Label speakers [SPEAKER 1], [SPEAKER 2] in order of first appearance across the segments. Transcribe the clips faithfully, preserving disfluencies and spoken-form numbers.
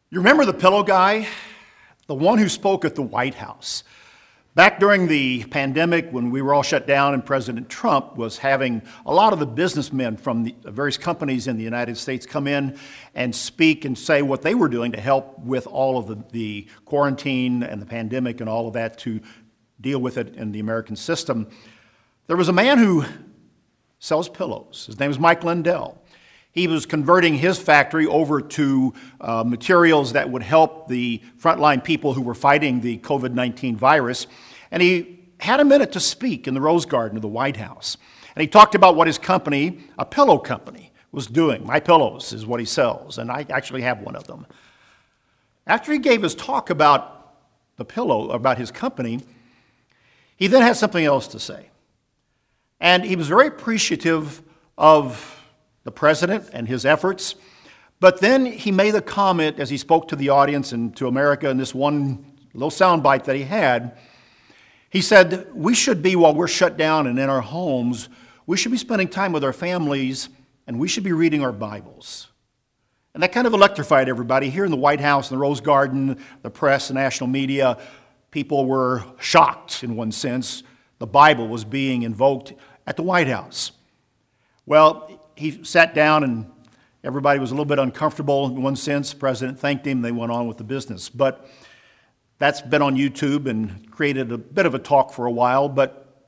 [SPEAKER 1] You remember the pillow guy? The one who spoke at the White House. Back during the pandemic, when we were all shut down and President Trump was having a lot of the businessmen from the various companies in the United States come in and speak and say what they were doing to help with all of the, the quarantine and the pandemic and all of that to deal with it in the American system. There was a man who sells pillows. His name is Mike Lindell. He was converting his factory over to uh, materials that would help the frontline people who were fighting the COVID nineteen virus. And he had a minute to speak in the Rose Garden of the White House. And he talked about what his company, a pillow company, was doing. My Pillows is what he sells, and I actually have one of them. After he gave his talk about the pillow, about his company, he then had something else to say. And he was very appreciative of the president and his efforts. But then he made a comment as he spoke to the audience and to America in this one little soundbite that he had. He said, we should be, while we're shut down and in our homes, we should be spending time with our families and we should be reading our Bibles. And that kind of electrified everybody. Here in the White House, in the Rose Garden, the press, the national media, people were shocked in one sense. The Bible was being invoked at the White House. Well, he sat down and everybody was a little bit uncomfortable in one sense. The president thanked him. They went on with the business. But that's been on YouTube and created a bit of a talk for a while, but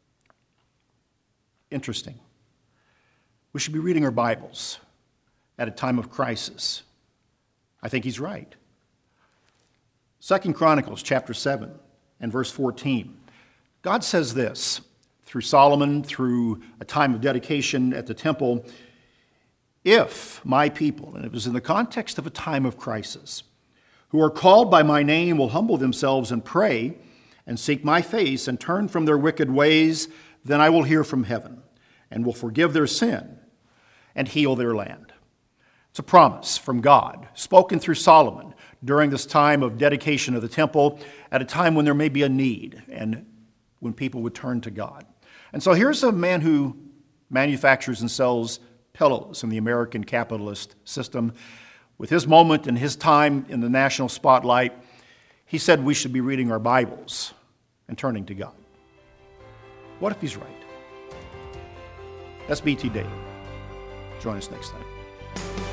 [SPEAKER 1] interesting. We should be reading our Bibles at a time of crisis. I think he's right. Second Chronicles chapter seven and verse fourteen. God says this through Solomon, through a time of dedication at the temple, if my people, and it was in the context of a time of crisis, who are called by my name will humble themselves and pray and seek my face and turn from their wicked ways, then I will hear from heaven and will forgive their sin and heal their land. It's a promise from God, spoken through Solomon during this time of dedication of the temple, at a time when there may be a need and when people would turn to God. And so here's a man who manufactures and sells pillows in the American capitalist system. With his moment and his time in the national spotlight, he said we should be reading our Bibles and turning to God. What if he's right? That's B T Daily. Join us next time.